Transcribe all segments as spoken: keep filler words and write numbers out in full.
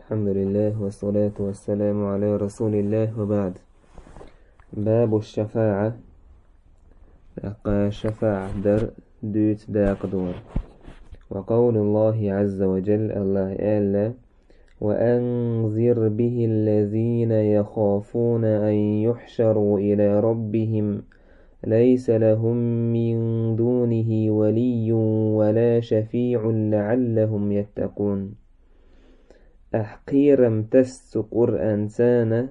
الحمد لله والصلاة والسلام على رسول الله وبعد. باب الشفاعة. شفاعة در دوت داق دور. وقول الله عز وجل الله ألا وأنذر به الذين يخافون أن يحشروا إلى ربهم ليس لهم من دونه ولي ولا شفيع لعلهم يتقون. أحقيرم تس قرآن سانا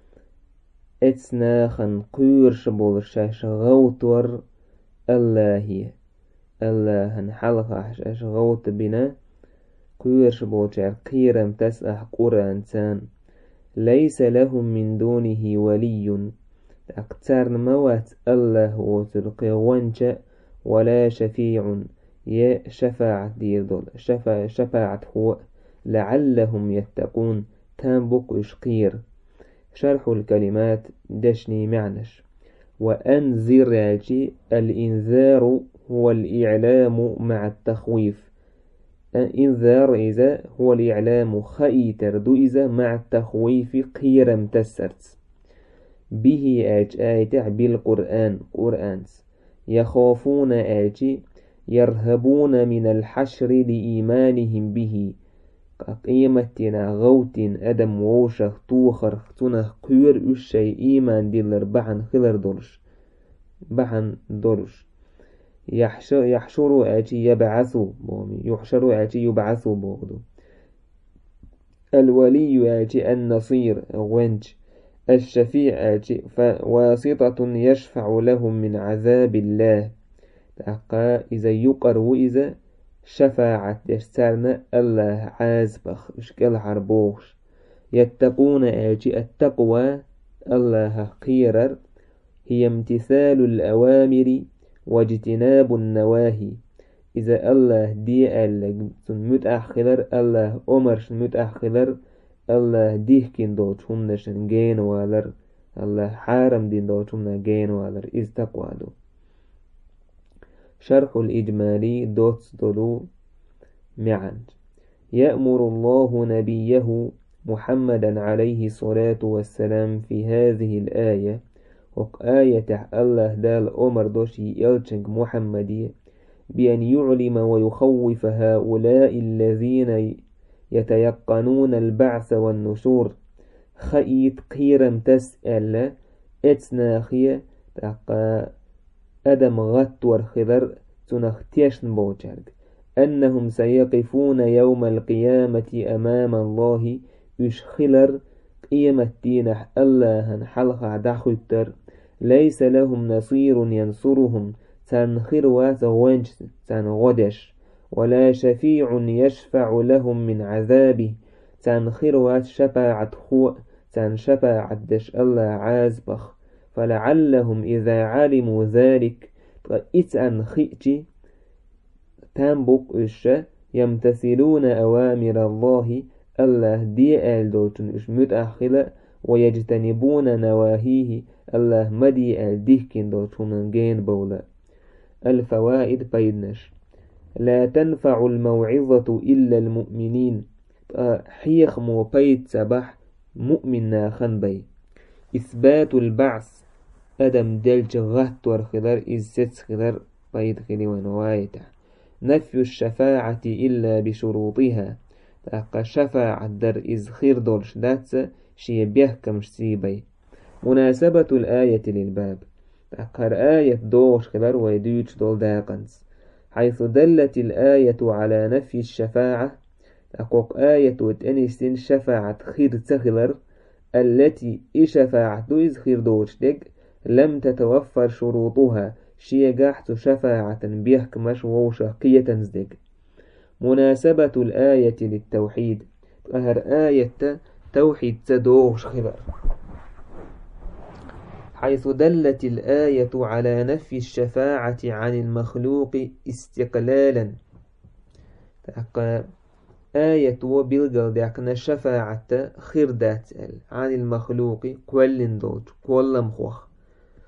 اتسناخن قيرش بولشاش غوتور الله الله حلقة اش غوت بنا قيرش بولشاش قيرم تس أح قرآن سان ليس لهم من دونه ولي أكتر موات الله وتلقي وانجا ولا شفيع يا شفاعة دير دول شفاعة شفاعة هو لعلهم يتقون تنبق إشقير. شرح الكلمات دشني معنش. وأنذر الإنذار هو الإعلام مع التخويف. الإنذار إذا هو الإعلام خيتر دو إذا مع التخويف قيرم تسرت به آج آية بالقرآن قرآن يخافون آج يرهبون من الحشر لإيمانهم به قيمتنا غوتين أدم ووشخ توخر تنه قير الشيء إيمان ديلر بحن خلر دولش بحن دولش يحشر يحشروا آتي يبعثوا بومي يحشروا آتي يبعثوا بوغدو. الولي آتي النصير غنج. الشفيع آتي فواسطة يشفع لهم من عذاب الله تقى إذا يقر وإذا شفاعة يسترنا الله عازبخ اشكال حربوش. يتقون آجي التقوى الله قيرر هي امتثال الأوامر واجتناب النواهي. إذا الله دي ألق متأخلر الله أمرش متأخلر الله ديه كين دوتهم نشن جين والر الله حارم دين دوتهم جين والر إذ تقوى دو. شرح الإجمالي دوت دولو معا. يأمر الله نبيه محمدا عليه الصلاة والسلام في هذه الآية وآية الله دال أمر دوشي يلتنك محمدية بأن يعلم ويخوف هؤلاء الذين يتيقنون البعث والنشور خيط قيرم تسأل اتناخية تقى أدم غتور خضر تنختيشن بوجرد أنهم سيقفون يوم القيامة أمام الله يشخلر قيمة دينح الله حلقة دخلتر ليس لهم نصير ينصرهم تنخر واتغنج تنغدش ولا شفيع يشفع لهم من عذابه تنخر وات شفاعة خو تنشفاعة دش الله عازبخ. فلعلهم إذا علموا ذلك إتأن خئتي تنبق إش يمتثلون أوامر الله الله دي آل دوتن إش متأخلة ويجتنبون نواهيه الله مدي آل ديكين دوتن جين بولا. الفوائد بيدنش. لا تنفع الموعظة إلا المؤمنين حيخ مو بيد سبح مؤمن خنبي. إثبات البعث أدم دلج غهت ورخدر إزت خدر بيد خلي ونوايته. نفي الشفاعة إلا بشروطها تاقى شفاعة در إز خير دولش داتس شي بيحكم سيبي. مناسبة الآية للباب تاقى آية دوش خدر ويدوش دول داقنس حيث دلت الآية على نفي الشفاعة تاقوك آية وتأنيسين شفاعة خير تخلر التي إشفاعة إز خير دوش دك لم تتوفر شروطها شي قاحت شفاعة بيحكمش ووشاقية زدك. مناسبة الآية للتوحيد أهر آية توحيد تدوش خبر حيث دلت الآية على نفي الشفاعة عن المخلوق استقلالا آية وبالقل دعكنا شفاعة خير دات عن المخلوق كل دوج كل مخوخ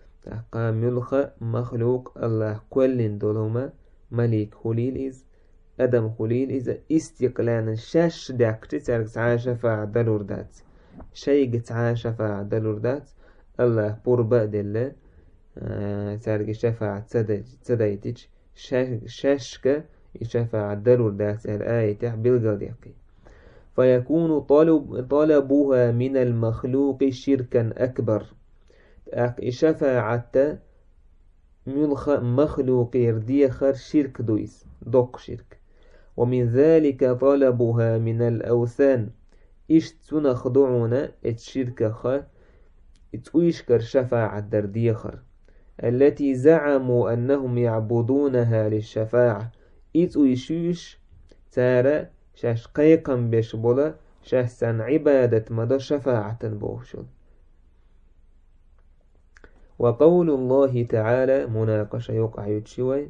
تقام ملخ مخلوق الله كل دولما ملك خليل إز أدم خليل إذا استقلالا شاش داك تترك تعا شفاعة دلور دات شيء تعا شفاعة دلور دات الله بربا دل تارك شفاعة تدايتج شاشك شفاعة دلور دات الآية بالغديقي فيكون طلب طلبها من المخلوق شركا أكبر شفاعة مخلوق يرديخر شرك دويس دوق شرك ومن ذلك طلبها من الأوثان إش تنخضعنا الشرك خ اتويشكر شفاعة درديخر التي زعموا أنهم يعبدونها للشفاعة اتويشوش تارى شاش قيقا بشبولا شاش سن عبادة مدى شفاعة بوشل وقول الله تعالى مناقشة يقع يتشوي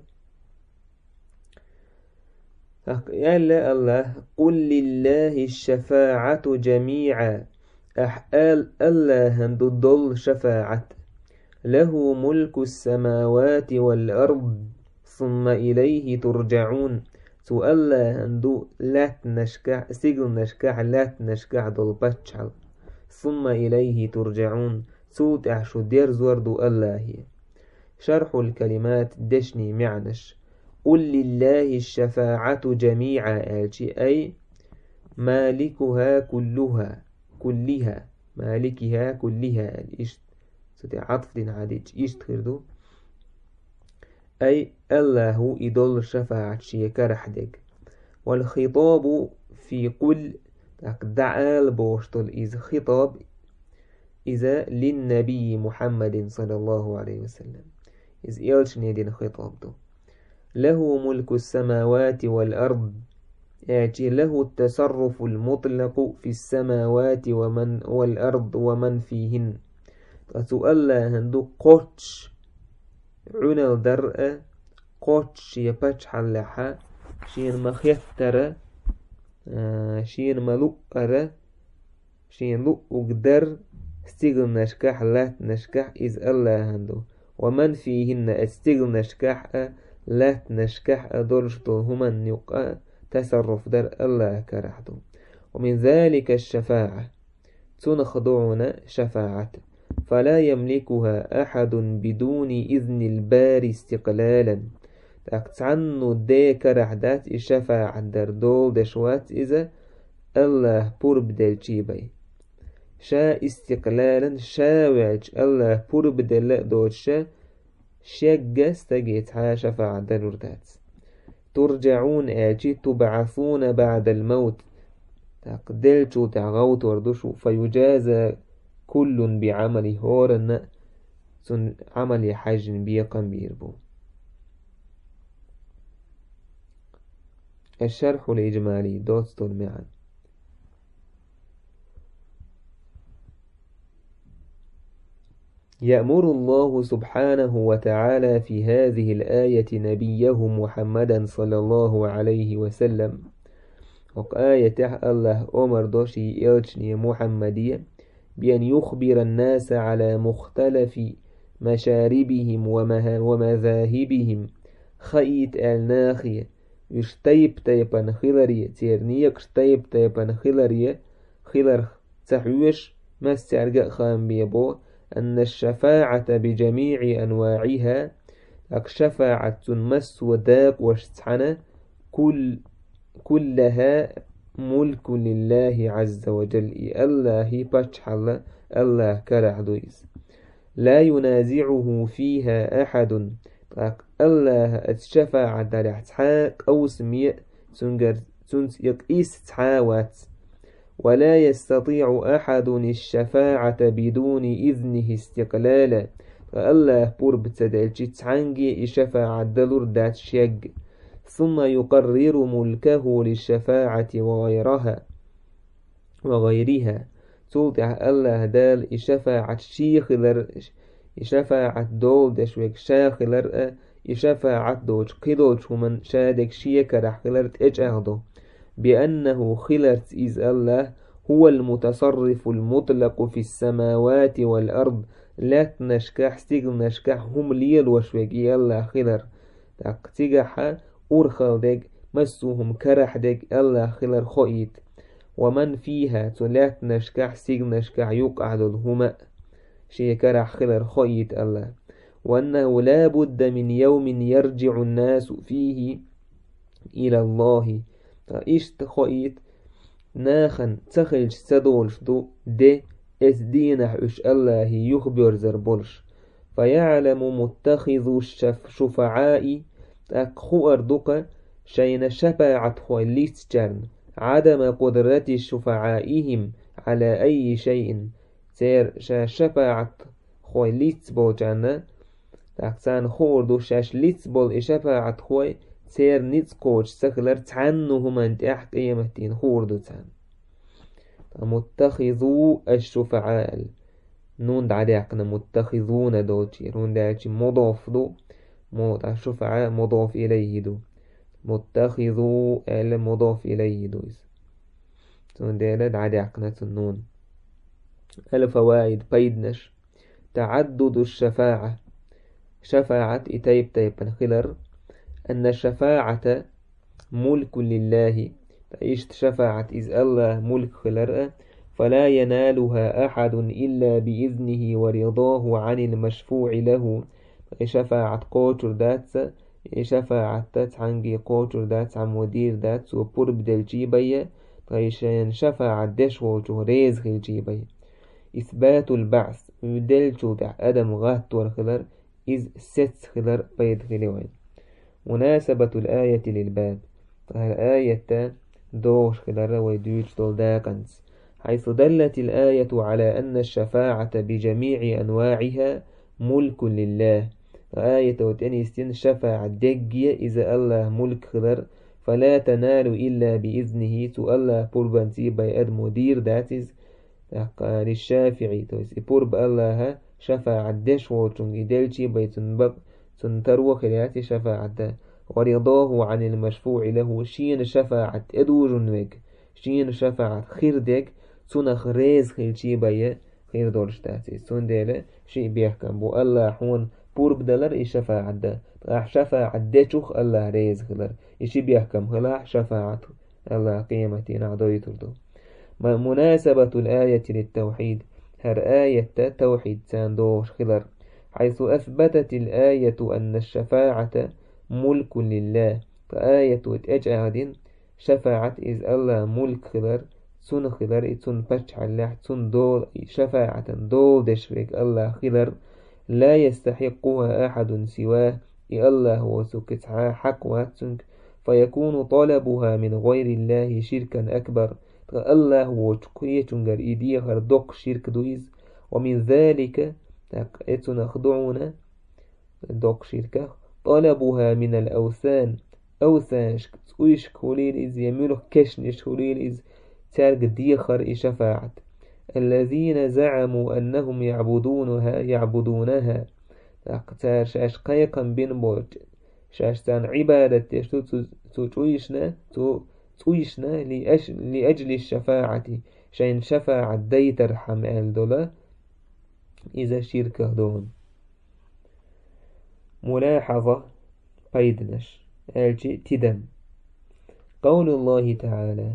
يلا الله قل لله الشفاعة جميعا أحال الله هندو الضل شفاعة له ملك السماوات والأرض ثم إليه ترجعون سؤال هندو لا تنشكع سيقل نشكع لا تنشكع دول باتشعل ثم إليه ترجعون سود أحشو دير زوردو الله شرح الكلمات دشني معنش قل لله الشفاعة جميعا أي مالكها كلها كلها مالكها كلها الإشت عطف دين عاديج إشت خردو أي الله إدول شفاعة شيكا رحدك والخطاب في قل دعال بوشتل إذ خطاب إذا للنبي محمد صلى الله عليه وسلم إذ إيلش نيدين خطاب دو له ملك السماوات والأرض يعني له التصرف المطلق في السماوات ومن والأرض ومن فيهن فسؤال هندو قوتش عنال درء قوتش يبتش حلحا شين مخيتر شين ملؤر شين لؤ قدر استيغل نشكح لا نشكح إذ الله هندو ومن فيهن استيغل نشكح لا نشكح دولشتو هما نيقى تصرف در الله كرحدو ومن ذلك الشفاعة تنخضعنا شفاعة فلا يملكها أحد بدون إذن الباري استقلالا تعنو دي كرحدات الشفاعة در دول دشوات إذا الله برب دل جيبي شا استقلالا شاوعج الله برب دل دوشا شاقة استقيتها شفاعة دلوردات ترجعون آجي تبعثون بعد الموت تقدلتو تعغوت وردوشو فيجازى كل بعمل هورن سن عمل حج بيقا بيربو الشرح الإجمالي دوستون معا يأمر الله سبحانه وتعالى في هذه الآية نبيه محمدا صلى الله عليه وسلم وآية الله أمر دوشي إلشني محمدية بأن يخبر الناس على مختلف مشاربهم ومذاهبهم خيط الناخية يشتيب تيبان خلرية تيرنيك شتيب تيبان خلرية خلر تحويش ما استعرق خام بيبو أن الشفاعة بجميع أنواعها الشفاعة مس وداق وشتحنة كل كلها ملك لله عز وجل الله باتشحل الله كرعدويس لا ينازعه فيها أحد الله الشفاعة دلحتحاك أو سميع تنقر تنسيق تحاوات ولا يستطيع أحد الشفاعة بدون إذنه استقلالا فالله برب تدلجي تعنجي الشفاعة دلور دات شيق ثم يقرر ملكه للشفاعة وغيرها وغيرها تلتع الله دال الشفاعة شيخلر الشفاعة دول دشوك شاخلر الشفاعة دوش قدوش من شادك شيكر خلرت اجعهدو بأنه خلرت إذ الله هو المتصرف المطلق في السماوات والأرض لا تنشكح ستيغل نشكح هم ليل وشوك يلا خلر تقتقح أرخل ديك مسوهم كرح دك الله خلر خئيت ومن فيها تلات نشكح سيغ نشكح يقعد الهما شي كرح خلر خئيت الله وأنه لا بد من يوم يرجع الناس فيه إلى الله إيش تخئيت ناخن تخلج سدولش دو دي اس دينح اش الله يخبر زربولش فيعلم متخذ الشف شفعاء تأخو أردوك شين شفاعة خواليس جرن عدم قدرة شفعائهم على أي شيء سير شفاعة خواليس بول جنة تأكسان خوردو شاش ليس بول إشفاعة خوي سير نيتس كوش سخلر تعنهم انت احق ايمتين خوردو تان متخذو الشفعاء نون دعاقنا متخذون دوتي نون دعاقنا مضاف دو موت الشفعاء مضاف إليه دو متخذو ال مضاف إليه دو نون دعاقنا نون الفوائد بيدنش تعدد الشفاعة شفاعة إتايب تايب خلر أن الشفاعة ملك لله تعيش شفاعة إذ الله ملك خلر فلا ينالها أحد إلا بإذنه ورضاه عن المشفوع له شفاعة قوتر داتس شفاعة تتعنجي قوتر داتس عن مدير داتس وبرب دالجيبية تعيشين شفاعة دشوجو ريز الجيبية إثبات البعث ودلجو دع أدم غات والخلر إذ ست خلر بيد خلوين مناسبة الآية للباب فالآية دوش خلال ويدوش دول داقنس حيث دلت الآية على أن الشفاعة بجميع أنواعها ملك لله آية وتنستين شفاعة دقية إذا الله ملك خلر فلا تنال إلا بإذنه تو الله بربانتي بيأد مدير داتز للشافعي تويس برب الله شفاعة دش وطنج دلشي بيتنبق تنترو خلياتي شفاعة ورضاه عن المشفوع له شين شفاعة ادوجنوك شين شفاعة خير ديك تنخ ريز خلشي بيه خير دولشتاتي تون ديله شيء بيحكم بو الله حون بورب دلر اي شفاعة ده راح شفاعة ديشوخ الله ريز خلر ايشي بيحكم خلاح شفاعة الله قيمتي نعضوي تردو مناسبة الآية للتوحيد هر آية توحيد ساندوش خلر حيث أثبتت الآية أن الشفاعة ملك لله فآية اتجعدين شفاعة إذ الله ملك خلر سن خلر سن بشع الله سن دول شفاعة دول دشرك الله خلر لا يستحقها أحد سواه الله وسكتها حق واتسنك فيكون طلبها من غير الله شركا أكبر الله وتكيتنجر إيدي خردق شرك دويز ومن ذلك اتنخضعون دق شركة طلبها من الأوثان أوثان تقويش كوليل إز يميلو كشنش كوليل إز تارق ديخر شفاعة الذين زعموا أنهم يعبدونها يعبدونها تار شاش قيقا بين بوت شاش تان عبادة تقويشنا تقويشنا لأجل الشفاعة شين شفاعة دي ترحم الدولا إذا شركة دون ملاحظة قيدنش الجي تدم قول الله تعالى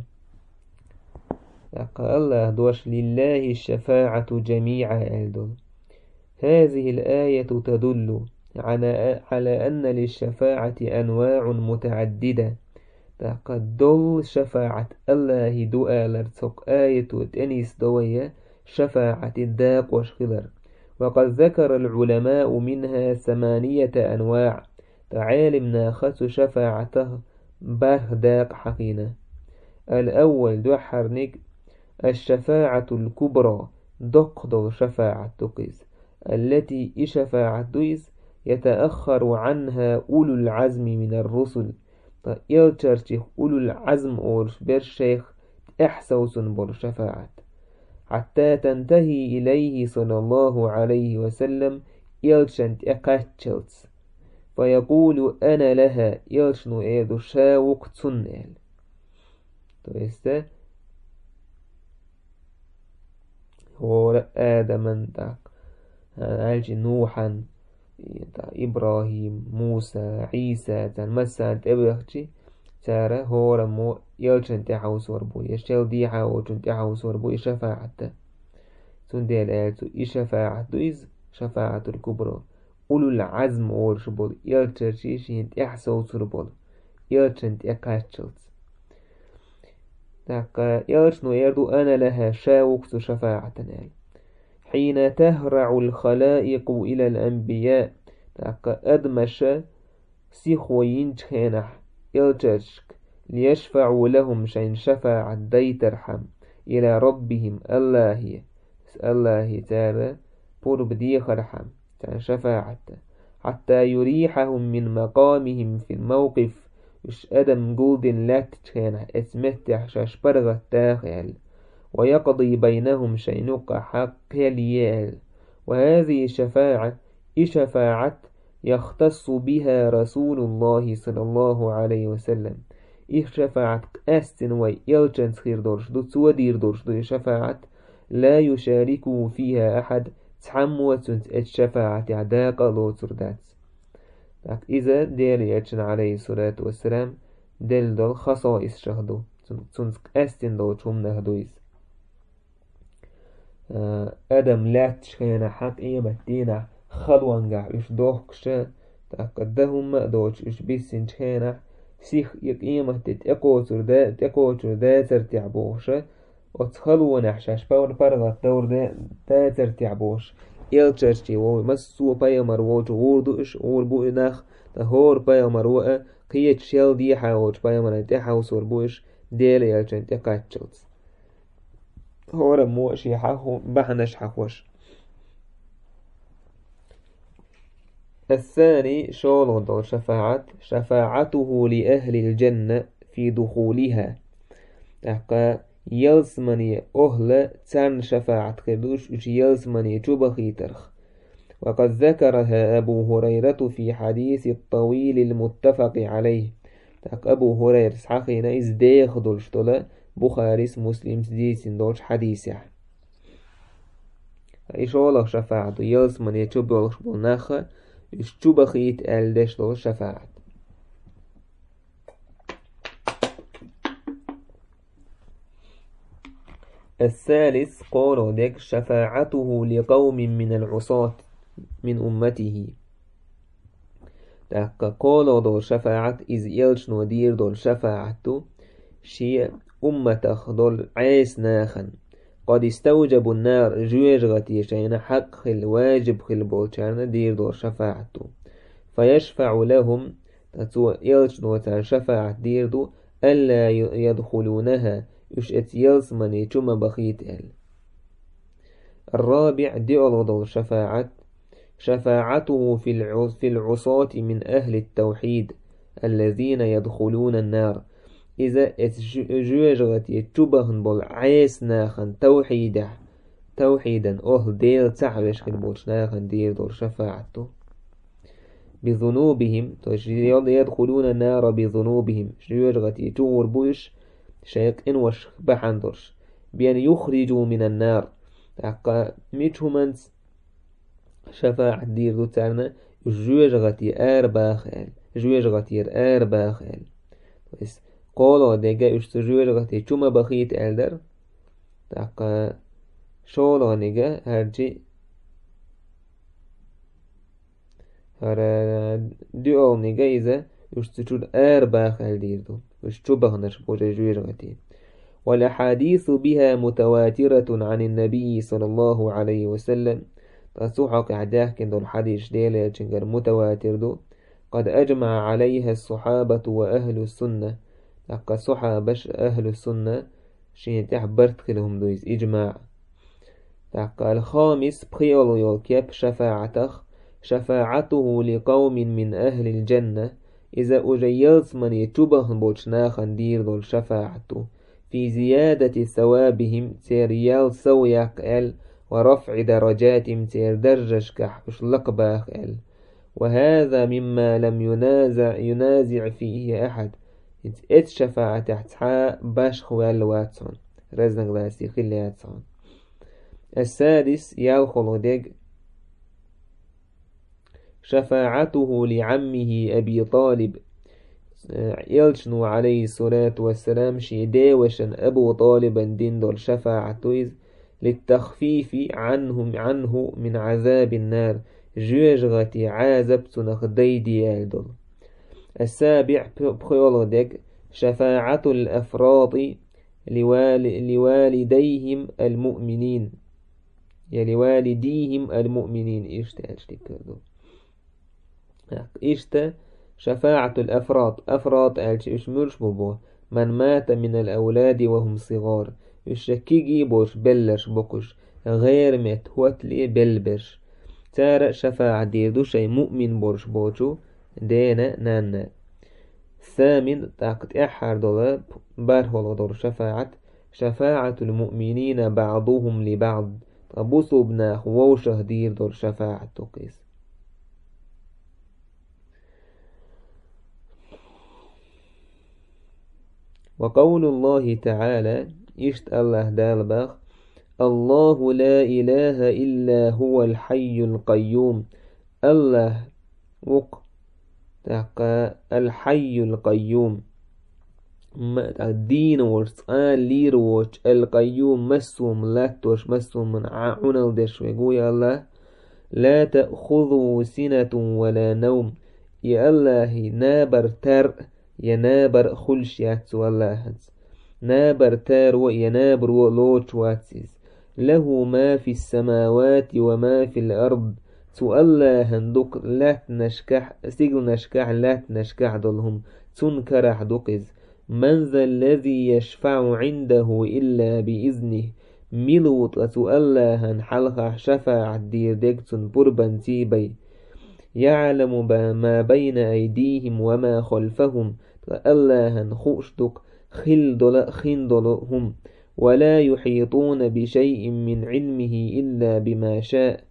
قال الله دوش لله الشفاعة جميعا الدول هذه الآية تدل على على أن للشفاعة أنواع متعددة قد دل شفاعة الله دؤا لرتق آية تنيس دوية شفاعة الداق وشخلر وقد ذكر العلماء منها ثمانية أنواع تعالمنا خس شفاعته باه داق حقينا الأول دوحرنك الشفاعة الكبرى دقض شفاعة تقيس التي شفاعة دويس يتأخر عنها أولو العزم من الرسل يلترشيخ أولو العزم أول برشيخ إحسوس بر شفاعة حتى تنتهي إليه صلى الله عليه وسلم يلشنت إقاتشلت فيقول أنا لها يلشنو إيدو شاوق تنال تويسته هو آدم تاك عالج نوحا إبراهيم موسى عيسى تنمسا تبرخشي تارا هورا مو يلشن تحاو سوربو يشتل دي حاوشن تحاو سوربو شفاعة تندل آلتو شفاعة إز شفاعة الكبرى أولو العزم ورشبول يلتشيشين تحسو سوربول يلشن تأكاشلت تاكا يلشنو يردو أنا لها شاوكت شفاعة نال حين تهرع الخلائق إلى الأنبياء تاكا أدمش سيخو ينجخينح يلتشك ليشفعوا لهم شين شفاعة دي ترحم إلى ربهم الله الله تعالى بور بدي خرحم تاع شفاعة حتى يريحهم من مقامهم في الموقف وش أدم جولدن لات تشينح اسمتح شاشبرغ التاخل ويقضي بينهم شينوق حق ليال وهذه الشفاعة شفاعة يختص بها رسول الله صلى الله عليه وسلم إيش شفاعة أستن وي يلجن خير دورش دو تودير دورش دو شفاعة لا يشاركه فيها أحد تحموة الشفاعة عداق الله تردات إذا دير يلجن عليه الصلاة والسلام دل دل خصائص شهدو تنسك أستن دو تشوم نهدويز أدم لا تشخينا حق إيما دينا خلوانجا إش دوخكشا تأكدهم دوش إش بيسين تشخينا سيخ يك إيما تتأكوتر دا تأكوتر دا ترتعبوشا وتخلو نحشاش باور فرغة دور دا دا ترتعبوش يلتشتي وو مسو بايا مروج وردو إش وربو إناخ تهور بايا مروة قيت شيل دي حاوج بايا مرا تحاوس وربو إش ديل يلتشن تأكاتشلت هورا موشي حاهو بحنش حاوش الثاني شولون دول شفاعة شفاعته لأهل الجنة في دخولها أحقا يلسمني أهل تان شفاعة كردوش وش يلسمني جبخي ترخ وقد ذكرها أبو هريرة في حديث الطويل المتفق عليه تاك أبو هريرة سحقينا إز ديخ دولش دولا بخاريس مسلم ديسين دولش حديثة إيش والله شفاعة يلسمني جبخ بلناخ إش جبخيت ألدش دول شفاعة الثالث قولوا ديك شفاعته لقوم من العصاة من أمته تاك قولوا دول شفاعة إز يلشنو دير دول شفاعته شي أمتخ دول عيس ناخن قد استوجبوا النار جوجغتي شين حق خل واجب خل بولشان دير دول شفاعته فيشفع لهم تتو يلشنو تاع شفاعة دير دو ألا يدخلونها يشأت يلسمني جمع بخيت ال الرابع ديول دول شفاعة شفاعته في في العصاة من أهل التوحيد الذين يدخلون النار إذا اتجوجغت يتشبهن بول عيس ناخن توحيدا توحيدا أهل ديل تعبش خل بولش ناخن دير دول شفاعته بذنوبهم يدخلون النار بذنوبهم جوجغت يتور بوش شيك إنوش بحندرش بأن يخرجوا من النار تاقا ميتشومنت شفاعة دير دو تاعنا جوجغتي آر باخل جوجغتي آر باخل قولوا ديجا اشت جوجغتي چوما بخيت ألدر تاقا شولو نيجا هرجي هر ديول نيجا إذا اشت چود آر باخل دير دو وش بغنش بوجه جوجغتي والأحاديث بها متواترة عن النبي صلى الله عليه وسلم تصحق عداه كندو الحديث ديلة جنجر متواتر دو قد أجمع عليها الصحابة وأهل السنة لقد صحابش أهل السنة شين تحبرت خلهم دويز إجماع لقد الخامس بخيول يوكيب شفاعتخ شفاعته لقوم من أهل الجنة إذا أجيلت من يتبه بوشناخا دير دول شفاعته في زيادة ثوابهم تيريال سوياق ال ورفع درجات تير درجش كحش لقباخ ال وهذا مما لم ينازع ينازع فيه أحد إت شفاعة تحت حاء باش خوال واتسون رزنق لاسي خلياتسون السادس يالخلو ديق شفاعته لعمه أبي طالب يلشنو عليه الصلاة والسلام شيدي وشن أبو طالب دين دول شفاعة للتخفيف عنهم عنه من عذاب النار جوجغتي عازب تنخ ديدي دول. السابع بخيولودك شفاعة الأفراط لوال لوالديهم المؤمنين يا لوالديهم المؤمنين إيش تأجلك إيشتا شفاعة الأفراط أفراط إيش مرش بوبو من مات من الأولاد وهم صغار يشكيجي بوش بلش بوكش غير مت هوتلي بلبش تارا شفاعة ديردو شي مؤمن بورش بوشو دينا نانا. الثامن تاقت إحار دولاب بارهول دور شفاعة شفاعة المؤمنين بعضهم لبعض أبوسو بناخ ووشه دير دور شفاعة تقيس. وقول الله تعالى إشت الله دالباخ الله لا إله إلا هو الحي القيوم الله وق تاقا الحي القيوم الدين ورسان ليروش القيوم مسوم لاتوش مسوم من عونل دش ويقول يا الله لا تأخذوا سنة ولا نوم يا الله نابر تر يا نابر خلش ياتسو الله نابر تر ويا نابر ولوش واتسيز له ما في السماوات وما في الأرض تو الله هندوك لا تنشكح سيقل نشكح لا تنشكح دلهم تنكرح دوكز من ذا الذي يشفع عنده إلا بإذنه ملوط تو الله هنحلق شفاع دير ديكتن بربان تيبي يعلم ما بين أيديهم وما خلفهم الله هنخوش دوك خل خندلهم ولا يحيطون بشيء من علمه إلا بما شاء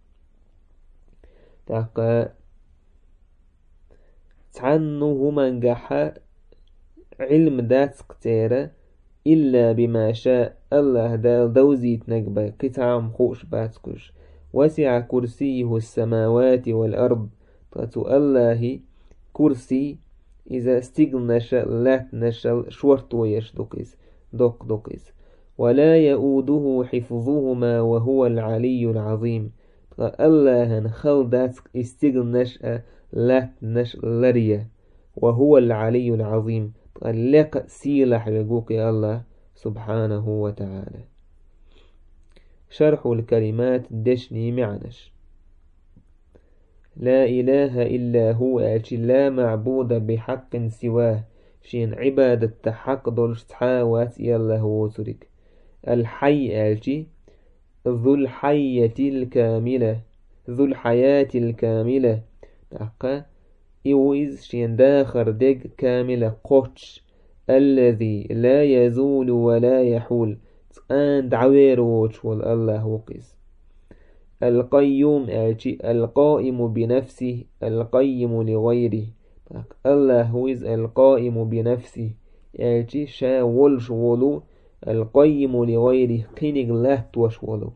تاقا تعنه من جحا علم دات قتيرة إلا بما شاء الله دال دوزيت نقبا كتعم خوش باتكش وسع كرسيه السماوات والأرض تاتو الله كرسي إذا استقل نشأ لا نشأ شورت ويشدقز دق دقز ولا يؤوده حفظهما وهو العلي العظيم الله نخل دات استقل نشأ لا نشأ لريا وهو العلي العظيم لق سيلح يقوك يا الله سبحانه وتعالى. شرح الكلمات دشني معنش لا إله إلا هو أجي لا معبود بحق سواه شين عبادة حق دولش تحاوات يلا هو ترك الحي أجي ذو الحية الكاملة ذو الحياة الكاملة تحقا إويز شين داخر دق كاملة قوتش الذي لا يزول ولا يحول تان دعويروش والله وقيس القيوم أجي القائم بنفسه القيم لغيره الله هو القائم بنفسه أجي شا ولش ولو القيم لغيره قينق لا توش ولو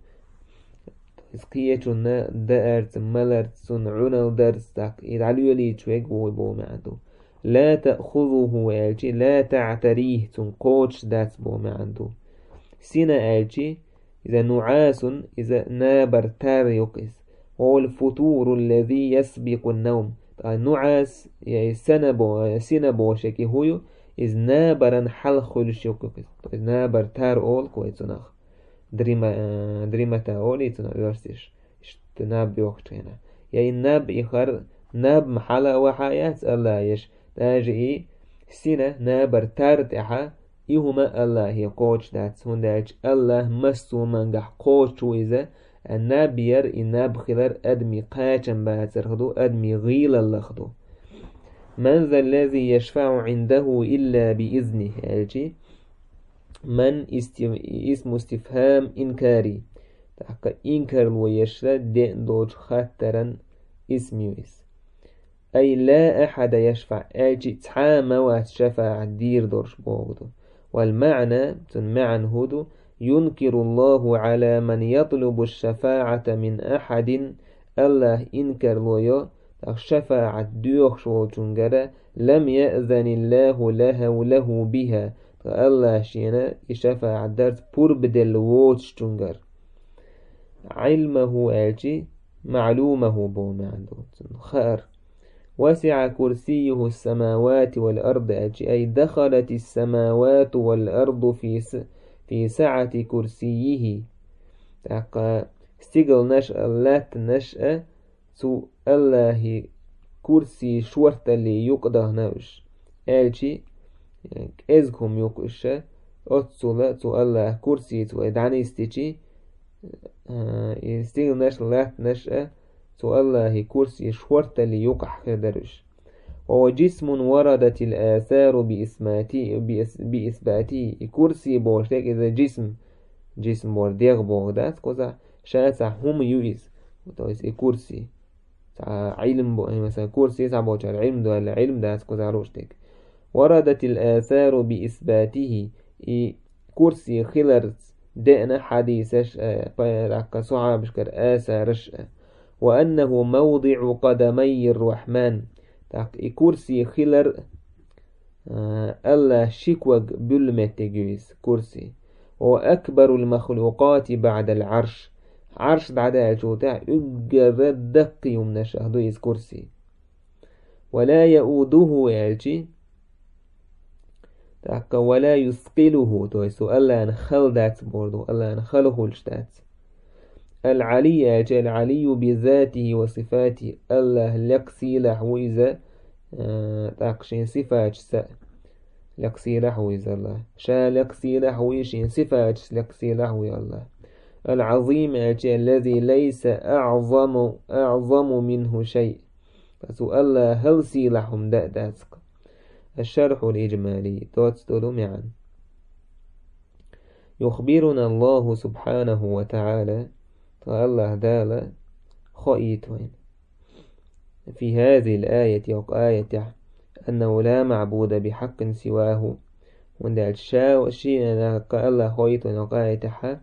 إسقيتنا دارت ملرت صنعنا درستك إدعلوا لي تشويق ويبو معدو لا تأخذه أجي لا تعتريه تنقوش دات بو معدو سنة أجي إذا نعاس إذا نابر تار يقس هو الفتور الذي يسبق النوم نعاس يعني سنبو سنبو شكي هو إذ نابرا حلخل شوكس إذ نابر تار أول كويتناخ دريما دريما تاولي تنعرسش اشتناب بوقتنا يعني ناب إخر ناب محلا وحياة الله يش تاجي سنة نابر تار تحا يهما الله يقوش دات هنداج الله مسو منجح قوش وإذا النابير الناب خلال أدمي قاچن باترخدو أدمي غيل اللخدو من ذا الذي يشفع عنده إلا بإذنه أجي من اسم استفهام إنكاري تحقى إنكار ويشرد دين دوج خطرا اسميويس أي لا أحد يشفع أجي تحامى واتشفع دير دورش بوغدو والمعنى تنمعن هدو ينكر الله على من يطلب الشفاعة من أحد الله إنكر لويا الشفاعة دوخ شوالشنجرة لم يأذن الله لها وله بها الله شينا يشفاعة درس بورب دل ووتشتنجر علمه آجي معلومه بوم عنده خير وسع كرسيه السماوات والأرض أجي أي دخلت السماوات والأرض في س... في سعة كرسيه تاقا استيقل نشأ لات نشأ سو الله كرسي شورت اللي يقضه نوش أجي إزكم يقش أتصل تو الله كرسي تو إدعني استيجي استيقل نشأ لات نشأ تو الله كرسي شورت اللي يقح خدرش وهو جسم وردت الآثار بإثباته بإثباته كرسي بوشتك إذا جسم جسم ورديغ بوغدات كوزا شاتا هم يويز وتويس كرسي علم بو مثلا كرسي سابوش العلم دو العلم داس كوزا روشتك وردت الآثار بإثباته كرسي خلرت دئنا حديثش بايراك صعب بشكر آثارش وأنه موضع قدمي الرحمن تاك كرسي خلر الله شكوك بلمتجويس كرسي وأكبر المخلوقات بعد العرش عرش بعد الجوتاع أجرد دقي من شهدويس كرسي ولا يؤوده يلجي تاك ولا يثقله تويسو الله نخل دات بوردو الله نخله الشتات العلي أجي العلي بذاته وصفاته الله لقسي لحويزة أه تاكشين صفات سأ لقسي لحويز الله شا لقسي لحويشين صفات لقسي لحوي الله العظيم أجي الذي ليس أعظم أعظم منه شيء فسو الله هل سي لحم دأداتك الشرح الإجمالي توتستلو معا يخبرنا الله سبحانه وتعالى الله دال خئيتوين في هذه الآية وآية أنه لا معبود بحق سواه وندال شاو شيء الله خئيتوين وآية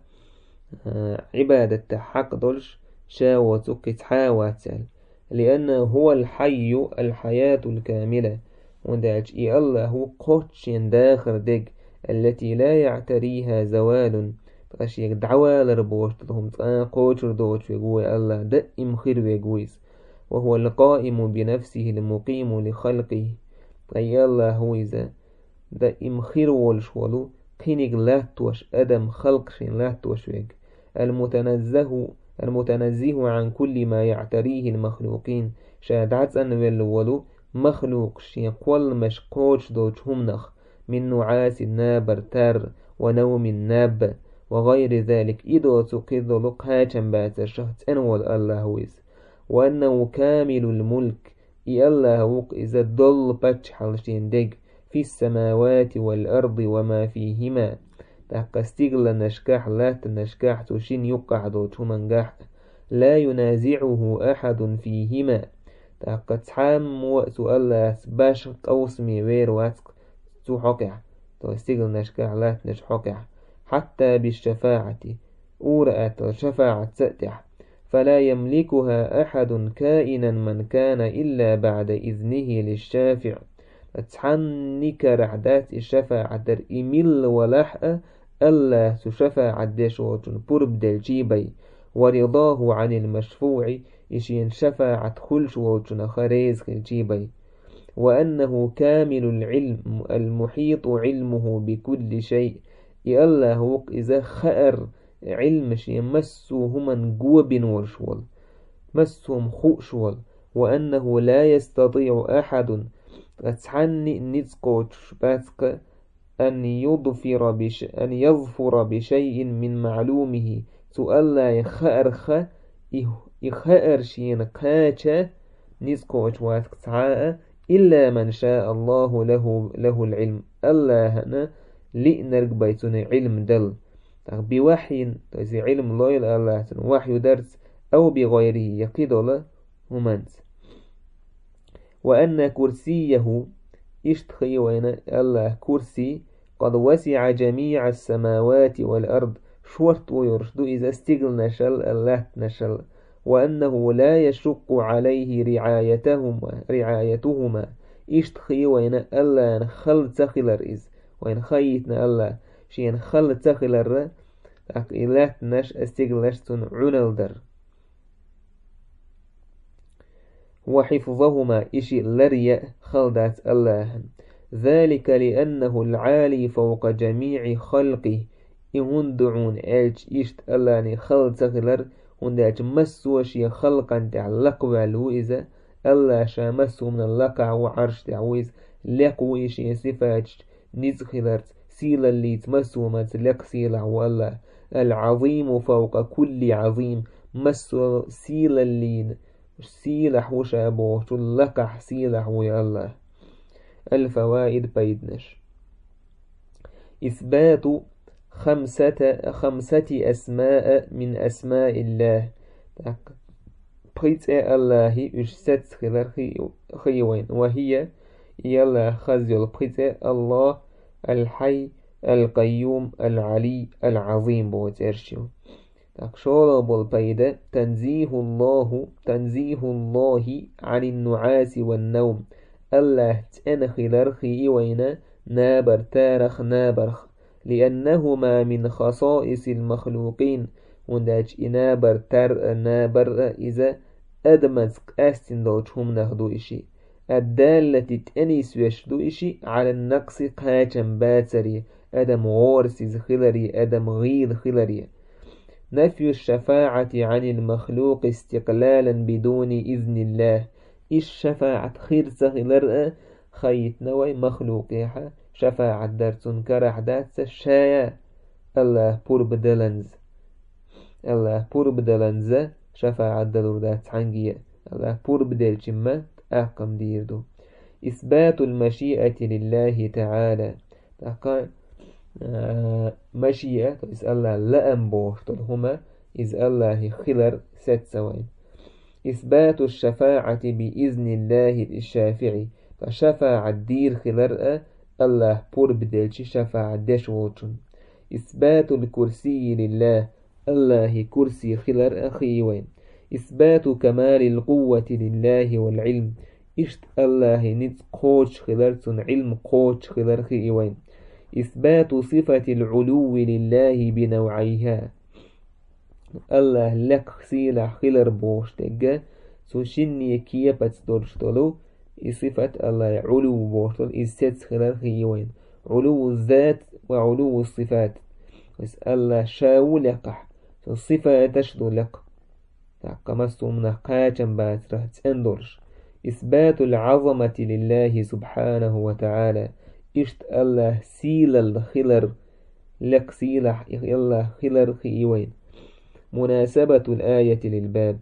عبادة حق دولش شاو تكت حاواتل لأنه هو الحي الحياة الكاملة وندال إي الله هو قوتش داخل دق التي لا يعتريها زوال أشياء دعوة لربوش لهم قوتر دوش ويقوي الله دائم خير ويقويس وهو القائم بنفسه المقيم لخلقه أي الله هو إذا دائم خير والشولو قينك لا توش أدم خلق شين لا توش ويق المتنزه المتنزه عن كل ما يعتريه المخلوقين شادعت أن ولو مخلوق شين قول مش قوتش دوش همنخ من نعاس النابر تر ونوم الناب وغير ذلك إذا تقيد لقها جنبات الشهد أنوال الله ويز وأنه كامل الملك إي الله وق إذا ضل بتشحل دق في السماوات والأرض وما فيهما تحق استغل نشكاح لا تنشكاح تشين يقع دوت منجاح لا ينازعه أحد فيهما تحق تحام وقت الله باش قوسمي وير واتق تحقع تو استغل نشكاح لا تنشحقع حتى بالشفاعة أورأت شفاعة تأتح فلا يملكها أحد كائنا من كان إلا بعد إذنه للشافع تحنك رعدات الشفاعة در إميل ولحق ألا تشفاعة دشوت برب دلجيبي ورضاه عن المشفوع إشين شفاعة خلش ووتن خريز الجيبي وأنه كامل العلم المحيط علمه بكل شيء الله وق إذا خأر علم شيء مسوهم جوب ورشول مسهم خوشول وأنه لا يستطيع أحد أتحني نتقوش باتك أن يظفر بش أن يظفر بشيء من معلومه سؤال يخأر خ يخأر شيء قاچة نتقوش واتك تعاء إلا من شاء الله له له العلم الله هنا لئنرق بيتون علم دل بوحي تزي علم لويل الله وحي درس أو بغيره يقيد له همانت وأن كرسيه اشتخي وين الله كرسي قد وسع جميع السماوات والأرض شورت ويرشد إذا استقل نشل الله نشل وأنه لا يشق عليه رعايتهما رعايتهما إشتخي وين ألا نخل تخلر إز وين خيتنا ألا شين خل تخلر أك إلات نش استغلشتن عنالدر وحفظهما إشي لريا خلدات الله ذلك لأنه العالي فوق جميع خلقه إهندعون ألج إشت ألاني خلد تغلر هنداج مسوا شي خلقا تعلقوا الوئزة ألا شامسوا من اللقع وعرش تعويز لقوا إشي صفات نزخلرت سيلا اللي تمسوا ما تلق سيلا والله العظيم فوق كل عظيم مسوا سيلا اللي سيلح وشابوه تلقح سيلح ويا الله. الفوائد بيدنش إثبات خمسة خمسة أسماء من أسماء الله بيت الله يجسد خلال خيوين وهي يلا خزيل بيت الله الحي القيوم العلي العظيم بوترشيو شغل بالبيدة تنزيه الله تنزيه الله عن النعاس والنوم الله تنخلر خيوين نابر تارخ نابرخ لأنهما من خصائص المخلوقين ونداج إنابر تر نابر إذا أدمت أستن دوجهم نخدو إشي الدالة تأنيس ويشدو إشي على النقص قاچم باتري أدم غورسيز خلري أدم غيل خلري نفي الشفاعة عن المخلوق استقلالا بدون إذن الله إيش شفاعة خير سخلر خيت نوي مخلوقها شفاعة درتون كرح دات شايا الله بور بدلنز الله بور بدلنز شفاعة دلور دات عنجية الله بور بدل جمة أحكم ديردو إثبات المشيئة لله تعالى تقول آه مشيئة إذ الله لأم بوشتل هما إذ الله خلر ست سوين إثبات الشفاعة بإذن الله الشافعي فشفاعة دير خلر الله بور بدلش شفاعة دشوتشن إثبات الكرسي لله الله كرسي خلر أخيوين إثبات كمال القوة لله والعلم إشت الله نت قوش خلرتن علم قوش خلر خيوين إثبات صفة العلو لله بنوعيها الله لك سيلا خلر بوش تجا سو شني كيبت دورشتلو صفة الله علو بوشتل إستت خلر خيوين علو الذات وعلو الصفات بس الله شاو لقح الصفة تشدو لك تقمستو من قاچم بات رح تندرش إثبات العظمة لله سبحانه وتعالى إشت الله سيل الخلر لك سيلح الله خلر خيوين مناسبة الآية للباب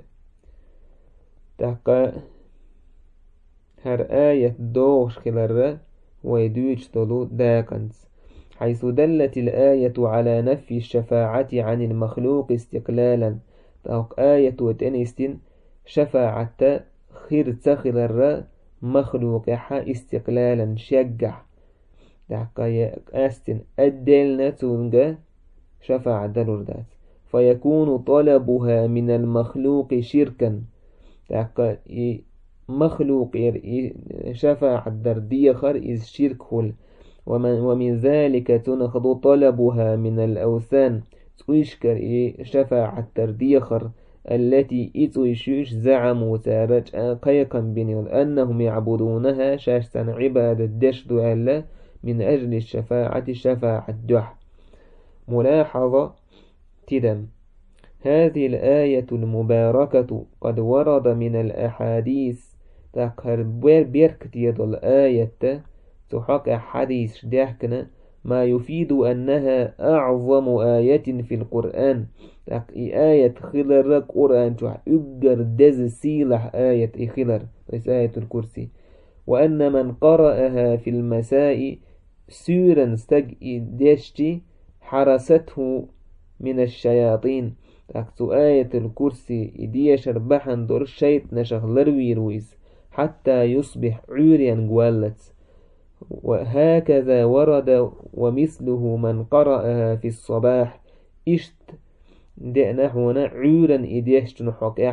تحقى هر آية دوش خلر ويدوش طلو داكنز حيث دلت الآية على نفي الشفاعة عن المخلوق استقلالا تحق آية وتنستن شفاعة خير تخلر مخلوق استقلالا شجع تحقى أستن أدلنا تونغا شفاعة دلور ذات فيكون طلبها من المخلوق شركا تحقى مخلوق شفاعة دردية خر إذ شرك هل ومن, ومن ذلك تنخض طلبها من الأوثان تشكر شفاعة دردية خر التي إتوشيش زعموا تارج قيقا بنيول أنهم يعبدونها شاشتا عبادة دشد ألا من أجل الشفاعة شفاعة جح. ملاحظة تدم هذه الآية المباركة قد ورد من الأحاديث تقهر بيركت يد الآية تحق حديث دهكنا ما يفيد أنها أعظم آية في القرآن تقي آية خلر القرآن تح أجر دز سيلح آية خلر بس آية الكرسي وأن من قرأها في المساء سورا استجئ دشتي حرسته من الشياطين تقصو آية الكرسي إديش ربحان دور الشيط نشغ لروي رويز حتى يصبح عوريا قوالت وهكذا ورد ومثله من قرأها في الصباح إشت دعنا هنا عورا إديش تنحق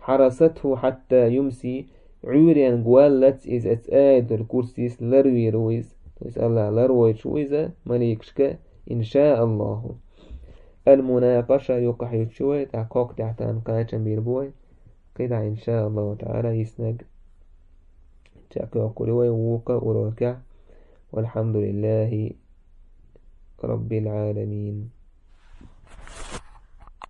حرسته حتى يمسي عوريان قوالت إذا اتآد الكرسيس لروي رويز ويس الله لروي شويزة مليكشك إن شاء الله. المناقشة يقح يتشوي تحقق تحتان قاية بيربوي قيدع إن شاء الله تعالى يسنق تأكل قلوي ووقع وروكع والحمد لله رب العالمين.